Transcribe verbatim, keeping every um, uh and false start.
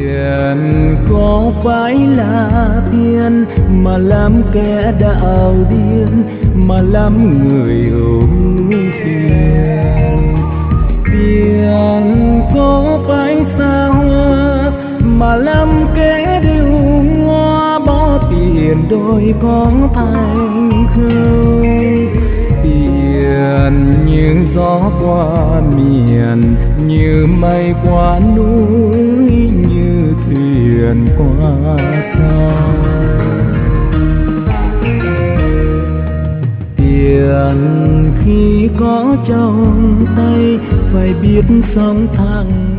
Tiền có phải là tiền mà làm kẻ đạo điên, mà làm người ưu phiền. Tiền có phải xa hoa mà làm kẻ điêu ngoa, bỏ tiền đôi con thành khơi. Tiền như gió qua miền, như mây qua núi, như thuyền qua sông. Tiền khi có trong tay phải biết sống thẳng